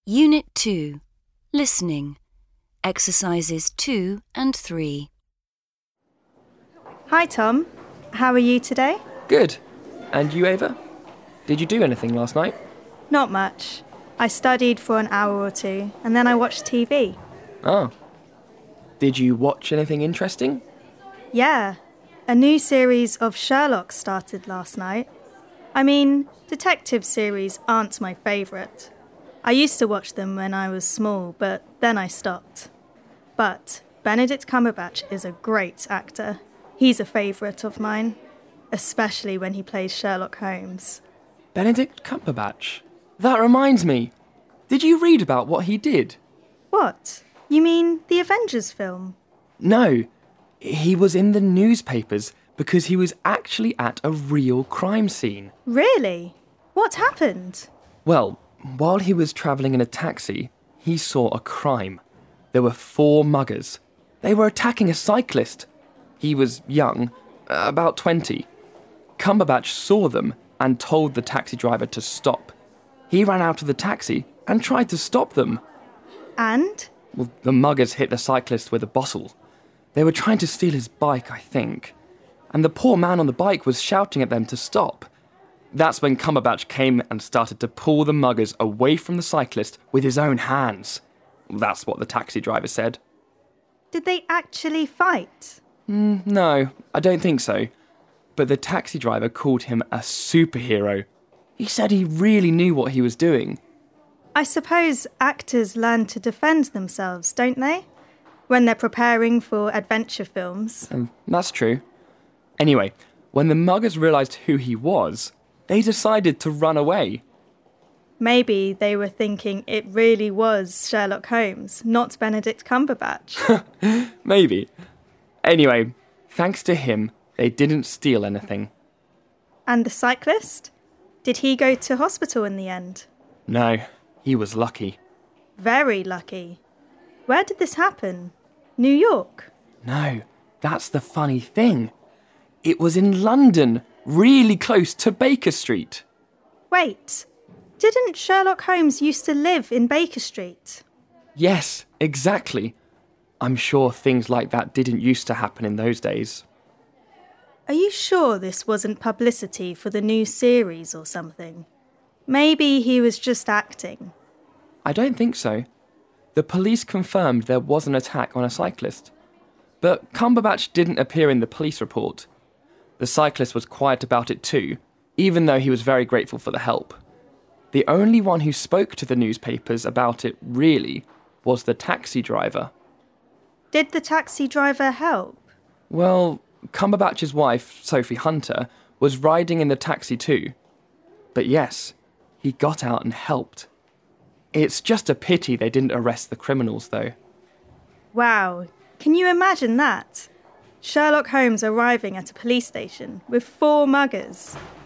Unit 2. Listening. Exercises 2 and 3. Hi, Tom. How are you today? Good. And you, Ava? Did you do anything last night? Not much. I studied for an hour or two, and then I watched TV. Oh. Did you watch anything interesting? Yeah. A new series of Sherlock started last night. I mean, detective series aren't my favourite. I used to watch them when I was small, but then I stopped. But Benedict Cumberbatch is a great actor. He's a favourite of mine, especially when he plays Sherlock Holmes. Benedict Cumberbatch? That reminds me. Did you read about what he did? What? You mean the Avengers film? No. He was in the newspapers because he was actually at a real crime scene. Really? What happened? Well, while he was travelling in a taxi, he saw a crime. There were 4 muggers. They were attacking a cyclist. He was young, about 20. Cumberbatch saw them and told the taxi driver to stop. He ran out of the taxi and tried to stop them. And? Well, the muggers hit the cyclist with a bottle. They were trying to steal his bike, I think. And the poor man on the bike was shouting at them to stop. That's when Cumberbatch came and started to pull the muggers away from the cyclist with his own hands. That's what the taxi driver said. Did they actually fight? No, I don't think so. But the taxi driver called him a superhero. He said he really knew what he was doing. I suppose actors learn to defend themselves, don't they? When they're preparing for adventure films. That's true. Anyway, when the muggers realised who he was, they decided to run away. Maybe they were thinking it really was Sherlock Holmes, not Benedict Cumberbatch. Maybe. Anyway, thanks to him, they didn't steal anything. And the cyclist? Did he go to hospital in the end? No, he was lucky. Very lucky. Where did this happen? New York? No, that's the funny thing. It was in London, really close to Baker Street. Wait, didn't Sherlock Holmes used to live in Baker Street? Yes, exactly. I'm sure things like that didn't used to happen in those days. Are you sure this wasn't publicity for the new series or something? Maybe he was just acting. I don't think so. The police confirmed there was an attack on a cyclist. But Cumberbatch didn't appear in the police report. The cyclist was quiet about it too, even though he was very grateful for the help. The only one who spoke to the newspapers about it, really, was the taxi driver. Did the taxi driver help? Well, Cumberbatch's wife, Sophie Hunter, was riding in the taxi too. But yes, he got out and helped. It's just a pity they didn't arrest the criminals, though. Wow, can you imagine that? Sherlock Holmes arriving at a police station with 4 muggers.